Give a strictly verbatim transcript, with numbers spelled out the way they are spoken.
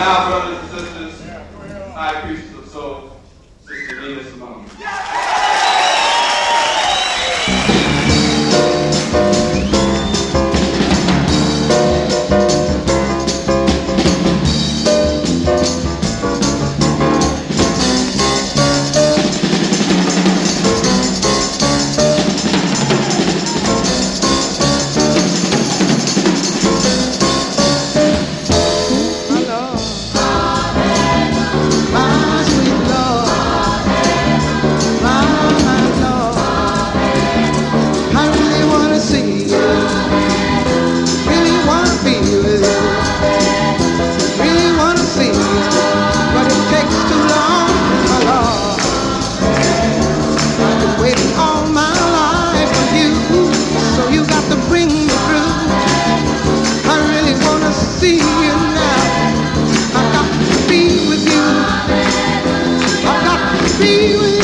now, brothers and sisters, high priestess of soul, Sister Nina Simone. See you now. I got to be with you. I got to be with you.